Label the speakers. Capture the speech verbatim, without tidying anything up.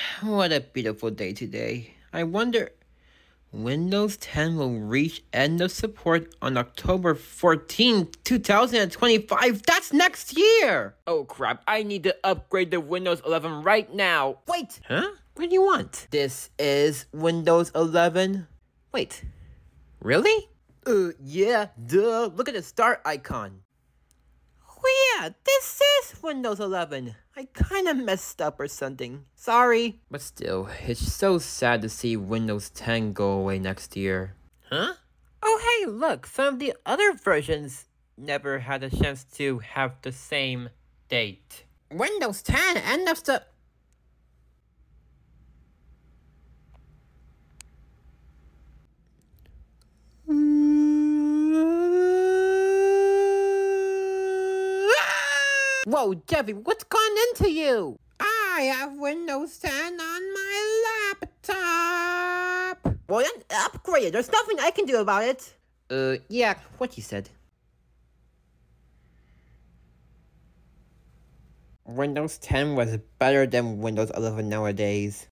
Speaker 1: what a beautiful day today. I wonder, Windows ten will reach end of support on October fourteenth, two thousand twenty-five. That's next year! Oh crap, I need to upgrade to Windows eleven right now. Wait! Huh? What do you want? This is Windows eleven. Wait, really? Uh, yeah, duh. Look at the start icon. Oh yeah, this is Windows eleven. I kinda messed up or something. Sorry. But still, it's so sad to see Windows ten go away next year. Huh? Oh hey, look, some of the other versions never had a chance to have the same date. Windows ten end of the... Whoa, Jeffy, what's gone into you? I have Windows ten on my laptop. Well, then upgrade it. There's nothing I can do about it. Uh, yeah, what you said. Windows ten was better than Windows eleven nowadays.